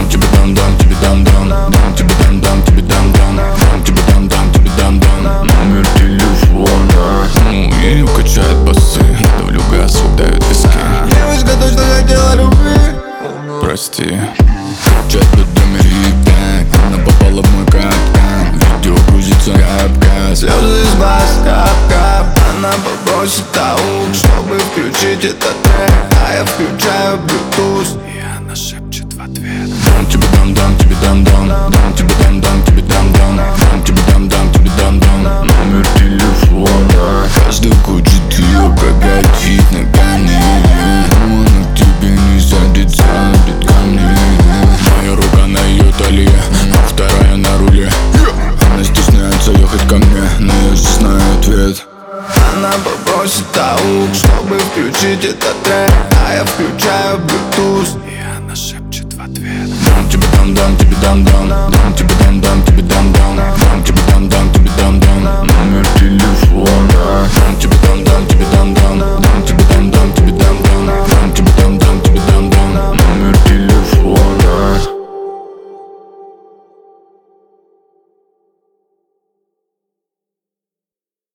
тебе дам, тебе дам, тебе дам, тебе дам, тебе дам, тебе дам, номер телефона. Ее качает басы, давлю газ, выдают виски. Девочка точно хотела любви, Прости. Чат под номер так, она попала в мой капкан. Видео грузится кап-кап, слезы из глаз, кап-кап. Она попросит аук, чтобы включить этот трек, а я включаю Bluetooth, и она шепчет в ответ: тебе дам, тебе дам, тебе дам, тебе дам, тебе дам, тебе дам, номер телефона. Каждый хочет ее прокатить ногами, но она к тебе не садится, ко мне. Моя рука на ее талии, а вторая на руле. Она стесняется ехать ко мне, но я же знаю ответ. Она попросит аук, чтобы включить этот трек, а я включаю Bluetooth, и она шепчет в ответ: тебе дам, тебе дам, тебе дам,